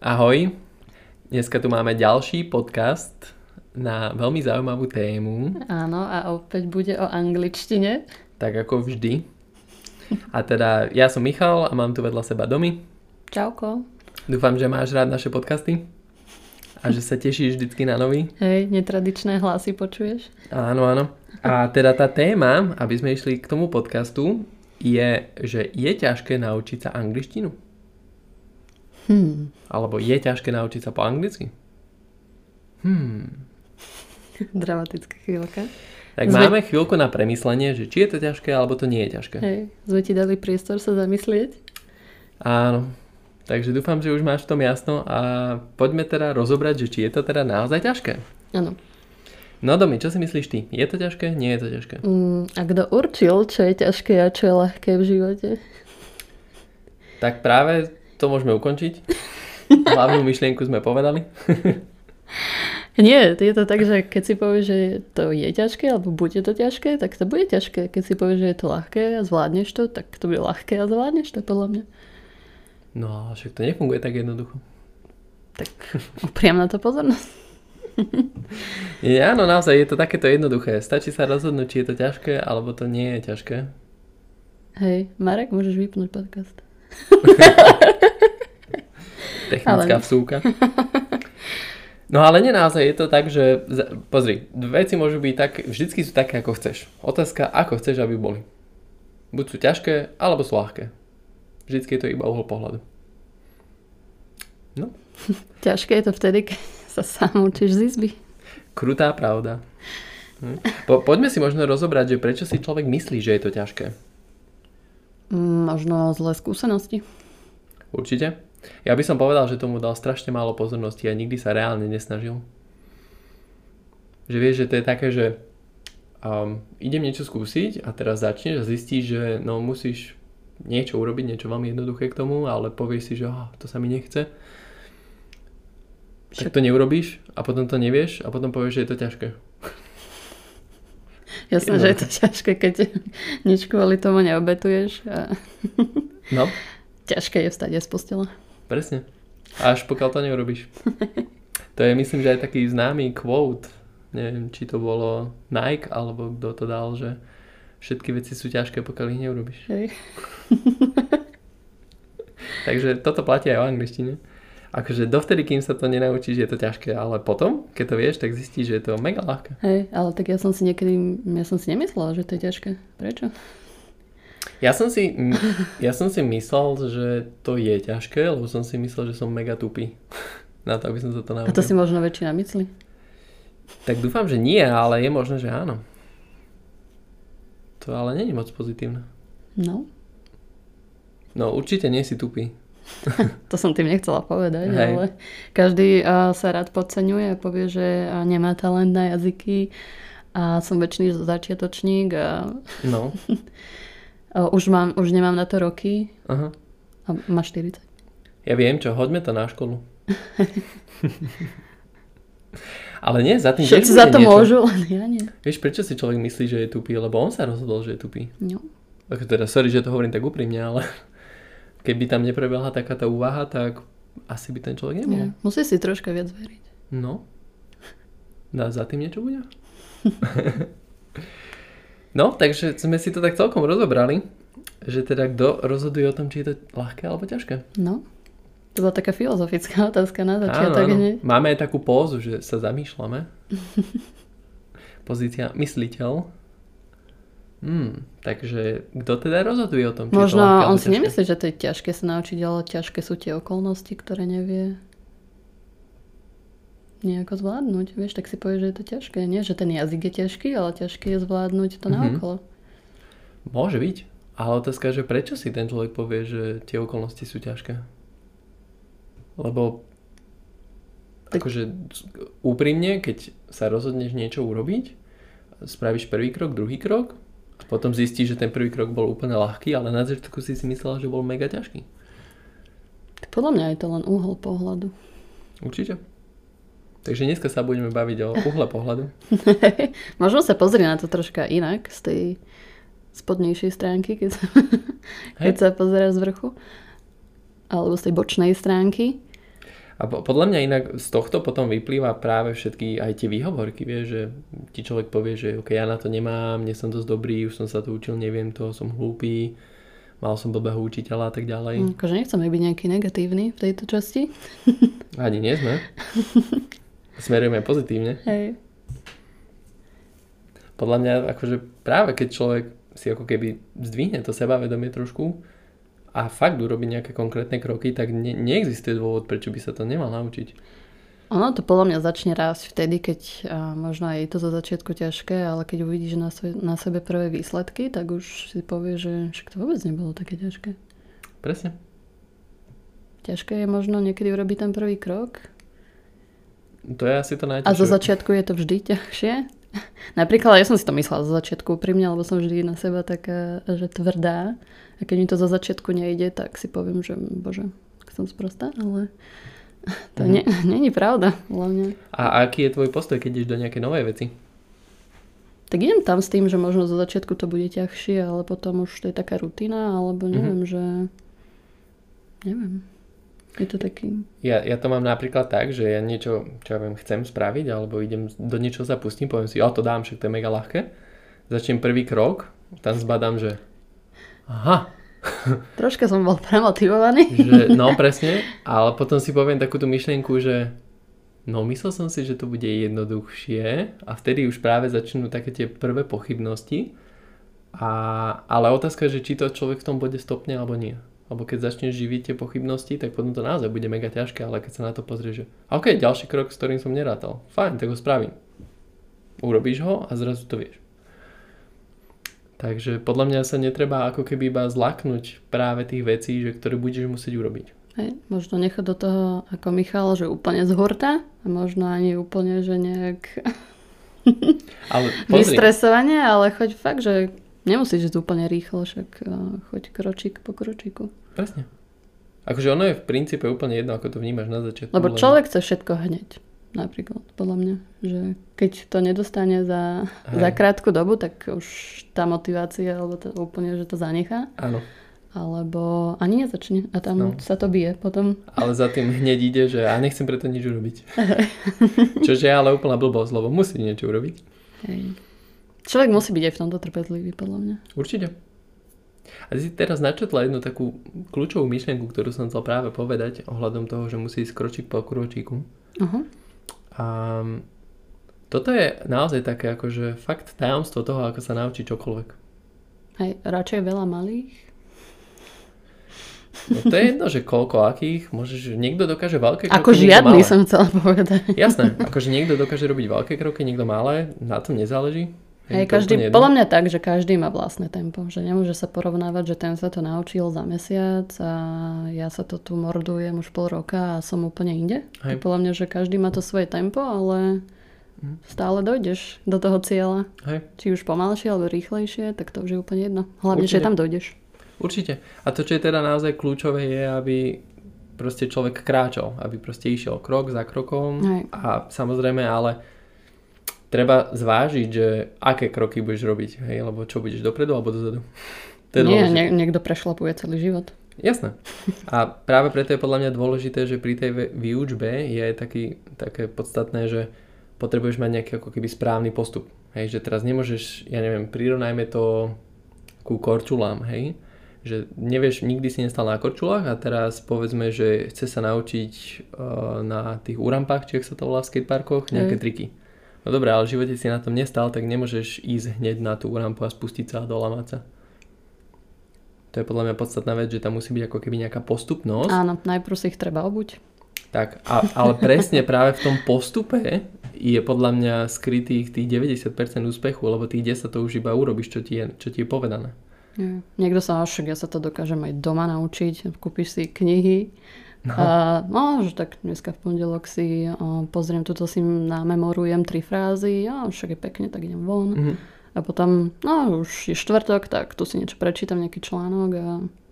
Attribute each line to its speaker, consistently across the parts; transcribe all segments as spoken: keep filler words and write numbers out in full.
Speaker 1: Ahoj, dneska tu máme ďalší podcast na veľmi zaujímavú tému.
Speaker 2: Áno, a opäť bude o angličtine.
Speaker 1: Tak ako vždy. A teda ja som Michal a mám tu vedľa seba Domi.
Speaker 2: Čauko.
Speaker 1: Dúfam, že máš rád naše podcasty a že sa tešíš vždycky na nový.
Speaker 2: Hej, netradičné hlasy počuješ?
Speaker 1: Áno, áno. A teda tá téma, aby sme išli k tomu podcastu, je, že je ťažké naučiť sa angličtinu.
Speaker 2: Hmm.
Speaker 1: Alebo je ťažké naučiť sa po anglicky? Hmm.
Speaker 2: Dramatická chvíľka.
Speaker 1: Tak
Speaker 2: Zve...
Speaker 1: máme chvíľku na premyslenie, že či je to ťažké, alebo to nie je ťažké.
Speaker 2: Hej, sme ti dali priestor sa zamyslieť.
Speaker 1: Áno. Takže dúfam, že už máš v tom jasno a poďme teda rozobrať, že či je to teda naozaj ťažké.
Speaker 2: Áno.
Speaker 1: No Domi, čo si myslíš ty? Je to ťažké? Nie je to ťažké?
Speaker 2: Mm, a kto určil, čo je ťažké a čo je ľahké v živote?
Speaker 1: Tak práve to môžeme ukončiť. Hlavnú myšlienku sme povedali.
Speaker 2: Nie, je to tak, že keď si povieš, že to je ťažké alebo bude to ťažké, tak to bude ťažké. Keď si povieš, že je to ľahké a zvládneš to, tak to bude ľahké a zvládneš to podľa mňa.
Speaker 1: No ale však to nefunguje tak jednoducho.
Speaker 2: Tak upriam na to pozornosť.
Speaker 1: Je, áno, naozaj je to takéto jednoduché. Stačí sa rozhodnúť, či je to ťažké, alebo to nie je ťažké.
Speaker 2: Hej, Marek, môžeš vypnúť podcast.
Speaker 1: Technická ale... vsúka. No ale nie naozaj, je to tak, že pozri, veci môžu byť tak, vždycky sú také, ako chceš. Otázka, ako chceš, aby boli. Buď sú ťažké, alebo sú ľahké. Vždycky je to iba uhol pohľadu. No.
Speaker 2: Ťažké je to vtedy, keď sa sám učíš z izby.
Speaker 1: Krutá pravda. Hm. Po, poďme si možno rozobrať, že prečo si človek myslí, že je to ťažké.
Speaker 2: Možno zlé skúsenosti.
Speaker 1: Určite. Ja by som povedal, že tomu dal strašne málo pozornosti a nikdy sa reálne nesnažil. Že vieš, že to je také, že um, idem niečo skúsiť a teraz začneš a zistíš, že no musíš niečo urobiť, niečo veľmi jednoduché k tomu, ale povieš si, že oh, to sa mi nechce. Však... Tak to neurobíš a potom to nevieš a potom povieš, že je to ťažké.
Speaker 2: Jasné, že je to ťažké, keď nič kvôli tomu neobetuješ. A...
Speaker 1: No.
Speaker 2: Ťažké je vstať z postele.
Speaker 1: Presne. Až pokiaľ to neurobíš. To je, myslím, že aj taký známy quote. Neviem, či to bolo Nike, alebo kto to dal, že všetky veci sú ťažké, pokiaľ ich neurobíš.
Speaker 2: Hej.
Speaker 1: Takže toto platí aj o angličtine. Akože dovtedy, kým sa to nenaučíš, je to ťažké, ale potom, keď to vieš, tak zistíš, že je to mega ľahké.
Speaker 2: Hej, ale tak ja som si niekedy, ja som si nemyslela, že to je ťažké. Prečo?
Speaker 1: Ja som si, ja som si myslel, že to je ťažké, lebo som si myslel, že som mega tupý. Na to, aby som sa to naučil.
Speaker 2: A to si možno väčšina myslí?
Speaker 1: Tak dúfam, že nie, ale je možné, že áno. To ale nie je moc pozitívne.
Speaker 2: No.
Speaker 1: No určite nie si tupý.
Speaker 2: To som tým nechcela povedať,
Speaker 1: Hej.
Speaker 2: ale každý uh, sa rád podceňuje a povie, že uh, nemá talent na jazyky a som väčšiný začiatočník a
Speaker 1: No.
Speaker 2: uh, už, mám, už nemám na to roky.
Speaker 1: Aha.
Speaker 2: A má štyridsať.
Speaker 1: Ja viem čo, hoďme to na školu. Ale nie, za tým
Speaker 2: všetci
Speaker 1: tiež
Speaker 2: za to
Speaker 1: niečo.
Speaker 2: môžu, len ja nie.
Speaker 1: Vieš, prečo si človek myslí, že je tupý? Lebo on sa rozhodol, že je tupý.
Speaker 2: No.
Speaker 1: Tak teda, sorry, že to hovorím tak úprimne, ale keby tam neprebehla takáto úvaha, tak asi by ten človek nebol.
Speaker 2: Nie. Musí si troška viac veriť.
Speaker 1: No. A za tým niečo bude? No, takže sme si to tak celkom rozobrali, že teda kto rozhoduje o tom, či je to ľahké alebo ťažké.
Speaker 2: No. To bola taká filozofická otázka na začiatok.
Speaker 1: Áno, áno.
Speaker 2: Hneď.
Speaker 1: Máme aj takú pózu, že sa zamýšľame. Pozícia mysliteľ. Hmm, takže kto teda rozhoduje o tom, či
Speaker 2: možno
Speaker 1: je to ľahké,
Speaker 2: on
Speaker 1: alebo
Speaker 2: si nemyslí, že to je ťažké sa naučiť, ale ťažké sú tie okolnosti, ktoré nevie nejako zvládnuť. Vieš, tak si povie, že je to ťažké. Nie, že ten jazyk je ťažký, ale ťažké je zvládnuť to
Speaker 1: Mhm.
Speaker 2: naokolo.
Speaker 1: Môže byť. Ale otázka, že prečo si ten človek povie, že tie okolnosti sú ťažké? Lebo tak... akože úprimne, keď sa rozhodneš niečo urobiť, spravíš prvý krok, druhý krok, a potom zistíš, že ten prvý krok bol úplne ľahký, ale na začiatku si si myslela, že bol mega ťažký.
Speaker 2: Podľa mňa je to len uhol pohľadu.
Speaker 1: Určite. Takže dneska sa budeme baviť o uhle pohľadu.
Speaker 2: Možno sa pozrieť na to troška inak z tej spodnejšej stránky, keď sa, keď sa pozeráš z vrchu. Alebo z tej bočnej stránky.
Speaker 1: A po, podľa mňa inak z tohto potom vyplýva práve všetky aj tie výhovorky, vieš, že ti človek povie, že ok, ja na to nemám, nie som dosť dobrý, už som sa to učil, neviem to, som hlúpy, mal som blbého učiteľa a tak ďalej.
Speaker 2: Akože nechceme byť nejaký negatívny v tejto časti.
Speaker 1: Ani nie sme. Smerujeme pozitívne.
Speaker 2: Hej.
Speaker 1: Podľa mňa akože práve keď človek si ako keby zdvihne to sebavedomie trošku a fakt urobí nejaké konkrétne kroky, tak ne- neexistuje dôvod, prečo by sa to nemal naučiť.
Speaker 2: Ono to podľa mňa začne rásť vtedy, keď a možno aj je to zo začiatku ťažké, ale keď uvidíš na, sve, na sebe prvé výsledky, tak už si povie, že však to vôbec nebolo také ťažké.
Speaker 1: Presne.
Speaker 2: Ťažké je možno niekedy urobiť ten prvý krok.
Speaker 1: To je asi to najťažšie.
Speaker 2: A zo začiatku je to vždy ťažšie. Napríklad ja som si to myslela zo začiatku úprimne, lebo som vždy na seba taká, že tvrdá. A keď mi to zo začiatku nejde, tak si poviem, že bože, som sprostá, ale to mm. nie, nie je pravda. Hlavne.
Speaker 1: A aký je tvoj postoj, keď ideš do nejakej novej veci?
Speaker 2: Tak idem tam s tým, že možno zo začiatku to bude ťažšie, ale potom už to je taká rutina, alebo neviem, mm-hmm. že neviem. Je to taký...
Speaker 1: Ja, ja to mám napríklad tak, že ja niečo, čo ja viem, chcem spraviť, alebo idem do niečoho sa pustím, poviem si, o to dám, však to je mega ľahké. Začnem prvý krok, tam zbadám, že aha.
Speaker 2: Troška som bol premotivovaný.
Speaker 1: Že, no presne, ale potom si poviem takú tú myšlienku, že no myslel som si, že to bude jednoduchšie a vtedy už práve začnú také tie prvé pochybnosti. A, ale otázka je, že či to človek v tom bode stopne alebo nie. Alebo keď začneš živiť tie pochybnosti, tak potom to naozaj bude mega ťažké, ale keď sa na to pozrieš, že ok, ďalší krok, s ktorým som nerátal. Fajn, tak ho spravím. Urobíš ho a zrazu to vieš. Takže podľa mňa sa netreba ako keby iba zlaknúť práve tých vecí, že ktoré budeš musieť urobiť.
Speaker 2: Hej, možno nechať do toho ako Michal, že úplne z hurta a možno ani úplne, že nejak
Speaker 1: ale
Speaker 2: vystresovanie, ale choď fakt, že nemusíš ísť úplne rýchlo, však choď kročík po kročíku.
Speaker 1: Presne. Akože ono je v princípe úplne jedno, ako to vnímaš na začiatku.
Speaker 2: Lebo človek chce všetko hneď. Napríklad, podľa mňa. Že keď to nedostane za, za krátku dobu, tak už tá motivácia, alebo to úplne, že to zanechá.
Speaker 1: Áno.
Speaker 2: Alebo ani nezačne. A tam no. sa to bije potom.
Speaker 1: Ale za tým hneď ide, že a nechcem preto nič urobiť. Čože je ale úplná blbosť, lebo musí niečo urobiť.
Speaker 2: Hej. Človek musí byť aj v tomto trpezlivý, podľa mňa.
Speaker 1: Určite. A ty si teraz načetla jednu takú kľúčovú myšlienku, ktorú som chcel práve povedať ohľadom toho, že musí ísť kročík po kročíku. Uh-huh. A toto je naozaj také akože fakt tajomstvo toho, ako sa naučiť čokoľvek.
Speaker 2: Hej, radšej veľa malých?
Speaker 1: No to je jedno, že koľko akých, môžeš, niekto dokáže veľké kroky,
Speaker 2: ako žiadny som chcela povedať.
Speaker 1: Jasné, akože niekto dokáže robiť veľké kroky, niekto malé, na tom nezáleží.
Speaker 2: Hej, každý, podľa mňa tak, že každý má vlastné tempo, že nemôže sa porovnávať, že ten sa to naučil za mesiac a ja sa to tu mordujem už pol roka a som úplne inde. Hej. Podľa mňa, že každý má to svoje tempo, ale stále dojdeš do toho cieľa. Hej. Či už pomalšie alebo rýchlejšie, tak to už je úplne jedno. Hlavne, Určite. že tam dojdeš.
Speaker 1: Určite. A to, čo je teda naozaj kľúčové, je, aby proste človek kráčal, aby proste išiel krok za krokom. Hej. A samozrejme, ale treba zvážiť, že aké kroky budeš robiť, hej, lebo čo budeš dopredu alebo dozadu.
Speaker 2: Nie, nie, niekto prešlapuje celý život.
Speaker 1: Jasné. A práve preto je podľa mňa dôležité, že pri tej výučbe je aj taký, také podstatné, že potrebuješ mať nejaký ako keby správny postup. Hej, že teraz nemôžeš, ja neviem, prirovnajme to ku korčulám, hej, že nevieš, nikdy si nestal na korčulách a teraz povedzme, že chce sa naučiť uh, na tých urampách, či ak sa to volá v skateparkoch, nejaké hej. triky. No dobré, ale v živote si na tom nestal, tak nemôžeš ísť hneď na tú rampu a spustiť sa a dolamať sa. To je podľa mňa podstatná vec, že tam musí byť ako keby nejaká postupnosť.
Speaker 2: Áno, najprv si ich treba obuť.
Speaker 1: Tak, a, ale presne práve v tom postupe je podľa mňa skrytých tých deväťdesiat percent úspechu, lebo tých desať to už iba urobíš, čo ti je, čo ti je povedané.
Speaker 2: Nie. Niekto sa však, ja sa to dokážem aj doma naučiť, kúpiš si knihy. No. A, no, že tak dneska v pondelok si o, pozriem, tuto si namemorujem tri frázy, a však je pekne, tak idem von. Mm-hmm. A potom, no už je štvrtok, tak tu si niečo prečítam, nejaký článok a...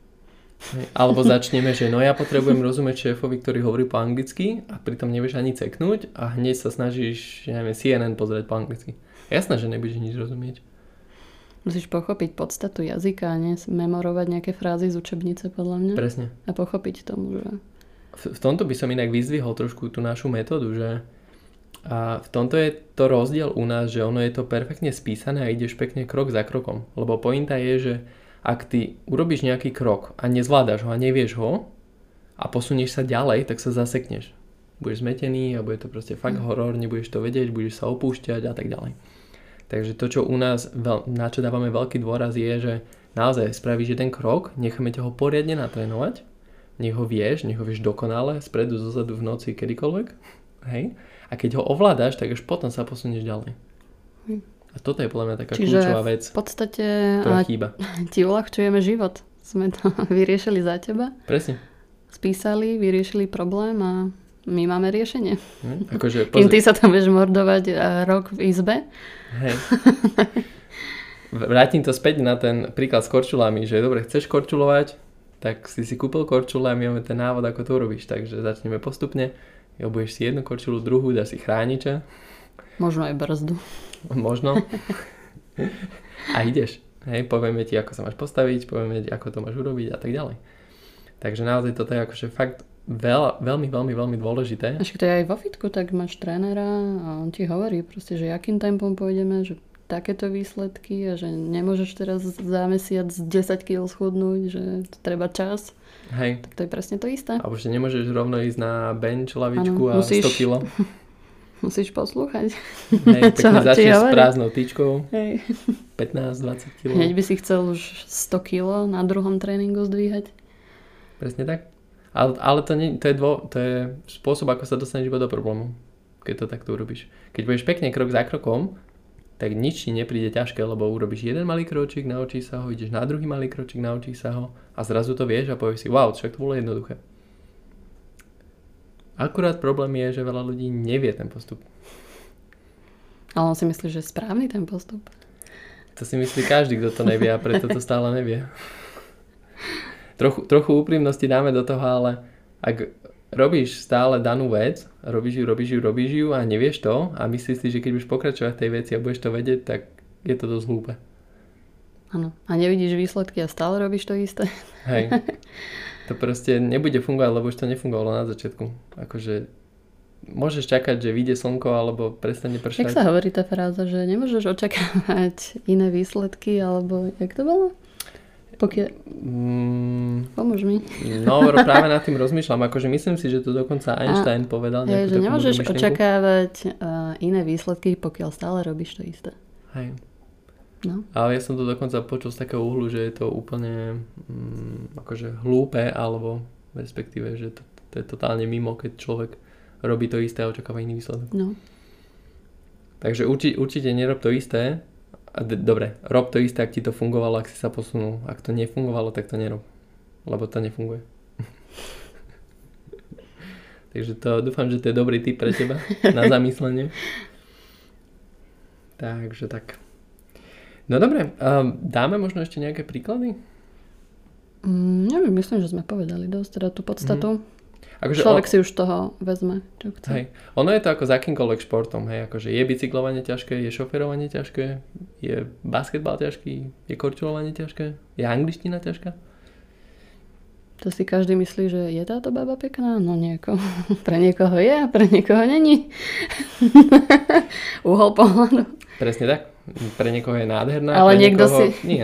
Speaker 1: Alebo začneme, že no ja potrebujem rozumieť šéfovi, ktorý hovorí po anglicky a pritom nevieš ani ceknúť a hneď sa snažíš, ja neviem, C N N pozrieť po anglicky. Jasné, že nebudeš nič rozumieť.
Speaker 2: Musíš pochopiť podstatu jazyka a ne memorovať nejaké frázy z učebnice, podľa mňa.
Speaker 1: Presne.
Speaker 2: A pochopiť tomu, že...
Speaker 1: v, v tomto by som inak vyzdvihol trošku tú našu metódu, že a v tomto je to rozdiel u nás, že ono je to perfektne spísané a ideš pekne krok za krokom. Lebo pointa je, že ak ty urobíš nejaký krok a nezvládaš ho a nevieš ho a posunieš sa ďalej, tak sa zasekneš. Budeš zmetený a bude to proste fakt horor, nebudeš to vedieť, budeš sa opúšťať a tak ďalej. Takže to, čo u nás, na čo dávame veľký dôraz je, že naozaj spravíš jeden krok, necháme ťa ho poriadne natrénovať, nech ho vieš, nech ho vieš dokonale, spredu, zozadu, v noci, kedykoľvek. Hej? A keď ho ovládaš, tak až potom sa posunieš ďalej. Hm. A toto je podľa mňa taká
Speaker 2: Čiže
Speaker 1: kľúčová vec,
Speaker 2: v podstate
Speaker 1: ktorá chýba.
Speaker 2: Ti uľahčujeme život. Sme to vyriešili za teba.
Speaker 1: Presne.
Speaker 2: Spísali, vyriešili problém a my máme riešenie.
Speaker 1: Hm? Akože,
Speaker 2: Kým ty sa tam budeš mordovať rok v izbe.
Speaker 1: Hej. Vrátim to späť na ten príklad s korčulami, že dobre, chceš korčulovať, tak si si kúpil korčule a my máme ten návod, ako to urobíš. Takže začneme postupne. Obuješ si jednu korčulu, druhú, dáš si chrániče.
Speaker 2: Možno aj brzdu.
Speaker 1: Možno. A ideš. Hej, povieme ti, ako sa máš postaviť, povieme ti, ako to máš urobiť a tak ďalej. Takže naozaj toto je akože fakt veľ, veľmi, veľmi, veľmi dôležité.
Speaker 2: Až to je aj vo fitku, tak máš trénera a on ti hovorí proste, že akým tempom pôjdeme, že takéto výsledky a že nemôžeš teraz za mesiac desať kíl schudnúť, že treba čas.
Speaker 1: Hej.
Speaker 2: Tak to je presne to isté.
Speaker 1: Alebo že nemôžeš rovno ísť na bench lavičku
Speaker 2: ano,
Speaker 1: a
Speaker 2: musíš,
Speaker 1: sto kíl.
Speaker 2: Musíš poslúchať.
Speaker 1: Hej, pekne začneš s prázdnou tyčkou.
Speaker 2: Hej.
Speaker 1: pätnásť dvadsať kíl.
Speaker 2: Hneď by si chcel už sto kíl na druhom tréningu zdvíhať.
Speaker 1: Presne tak. Ale, ale to, nie, to, je dvo, to je spôsob, ako sa dostaneš iba do problému. Keď to takto urobíš. Keď budeš pekne krok za krokom, tak nič ti nepríde ťažké, lebo urobíš jeden malý kročík, naučíš sa ho, ideš na druhý malý kročík, naučíš sa ho a zrazu to vieš a povieš si, wow, však to bolo jednoduché. Akurát problém je, že veľa ľudí nevie ten postup.
Speaker 2: Ale on si myslí, že je správny ten postup.
Speaker 1: To si myslí každý, kto to nevie a preto to stále nevie. Trochu, trochu úprimnosti dáme do toho, ale ak robíš stále danú vec, robíš ju, robíš ju, robíš ju a nevieš to a myslíš si, že keď budeš pokračovať v tej veci a budeš to vedieť, tak je to dosť hlúpe.
Speaker 2: Áno. A nevidíš výsledky a stále robíš to isté.
Speaker 1: Hej. To proste nebude fungovať, lebo už to nefungovalo na začiatku. Akože môžeš čakať, že vyjde slnko alebo prestane pršať.
Speaker 2: Jak sa hovorí tá fráza, že nemôžeš očakávať iné výsledky alebo jak to bolo? Pokiaľ... Mm, Pomôž mi.
Speaker 1: No, práve nad tým rozmýšľam. Akože myslím si, že to dokonca Einstein a, povedal.
Speaker 2: Je, že nemôžeš očakávať uh, iné výsledky, pokiaľ stále robíš to isté.
Speaker 1: Hej.
Speaker 2: No.
Speaker 1: Ale ja som to dokonca počul z takého uhlu, že je to úplne mm, akože hlúpe, alebo respektíve, že to, to je totálne mimo, keď človek robí to isté a očakáva iný výsledok.
Speaker 2: No.
Speaker 1: Takže urči, určite nerob to isté. A d- dobre, rob to isté, ak ti to fungovalo, ak si sa posunul. Ak to nefungovalo, tak to nerob. Lebo to nefunguje. Takže to, dúfam, že to je dobrý tip pre teba na zamyslenie. Takže tak. No dobre, um, dáme možno ešte nejaké príklady?
Speaker 2: Mm, neviem, myslím, že sme povedali dosť, teda tú podstatu. Mm-hmm. Akože Človek on... si už toho vezme, čo chce.
Speaker 1: Hej. Ono je to ako za akýmkoľvek športom. Hej. Akože je bicyklovanie ťažké, je šoferovanie ťažké, je basketbal ťažký, je korčulovanie ťažké, je angličtina ťažká.
Speaker 2: To si každý myslí, že je táto baba pekná? No nieko. Pre niekoho je a pre niekoho není. Uhol pohľadu.
Speaker 1: Presne tak. Pre niekoho je nádherná,
Speaker 2: ale
Speaker 1: pre
Speaker 2: niekto
Speaker 1: niekoho
Speaker 2: si...
Speaker 1: nie.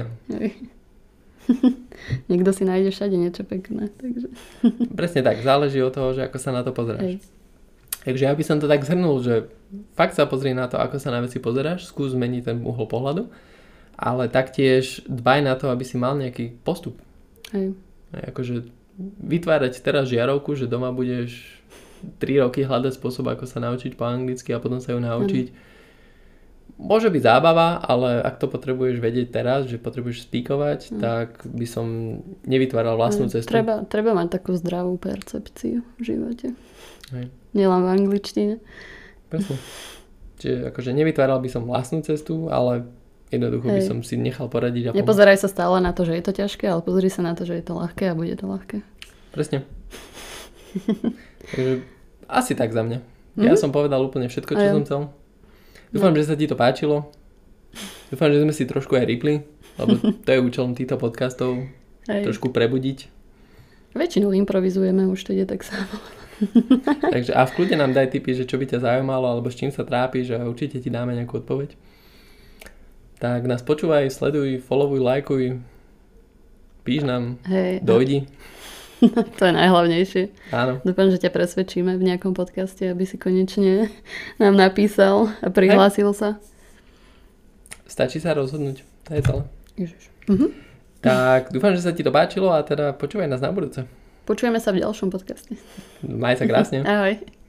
Speaker 2: Niekto si nájde všade niečo pekné. Takže...
Speaker 1: Presne tak. Záleží od toho, že ako sa na to pozeráš. Hej. Takže ja by som to tak zhrnul, že fakt sa pozri na to, ako sa na veci pozeráš, skús zmeniť ten uhol pohľadu, ale taktiež dbaj na to, aby si mal nejaký postup.
Speaker 2: Hej.
Speaker 1: Akože vytvárať teraz žiarovku, že doma budeš tri roky hľadať spôsob, ako sa naučiť po anglicky a potom sa ju naučiť. Ano. Môže byť zábava, ale ak to potrebuješ vedieť teraz, že potrebuješ spíkovať, ano. Tak by som nevytváral vlastnú cestu.
Speaker 2: Treba, treba mať takú zdravú percepciu v živote.
Speaker 1: Hej.
Speaker 2: Nielen v angličtine.
Speaker 1: Presne. Čiže akože nevytváral by som vlastnú cestu, ale jednoducho Hej. by som si nechal poradiť. A
Speaker 2: nepozeraj sa stále na to, že je to ťažké, ale pozri sa na to, že je to ľahké a bude to ľahké.
Speaker 1: Presne. Takže asi tak za mňa. Mm-hmm. Ja som povedal úplne všetko, čo som chcel. Dúfam, no. že sa ti to páčilo. Dúfam, že sme si trošku aj ripli, lebo to je účelom týchto podcastov. Hej. Trošku prebudiť.
Speaker 2: Väčšinou improvizujeme, už to ide tak samo.
Speaker 1: Takže a v kľude nám daj tipy, že čo by ťa zaujímalo, alebo s čím sa trápiš a určite ti dáme nejakú odpoveď. Tak nás počúvaj, sleduj, followuj, lajkuj, píš nám, Hej, dojdi.
Speaker 2: To je najhlavnejšie.
Speaker 1: Áno.
Speaker 2: Dúfam, že ťa presvedčíme v nejakom podcaste, aby si konečne nám napísal a prihlásil Hej. sa.
Speaker 1: Stačí sa rozhodnúť. To je celé.
Speaker 2: Ježiš. Mhm.
Speaker 1: Tak dúfam, že sa ti to páčilo a teda počúvaj nás na budúce.
Speaker 2: Počujeme sa v ďalšom podcaste.
Speaker 1: Maj sa krásne.
Speaker 2: Ahoj.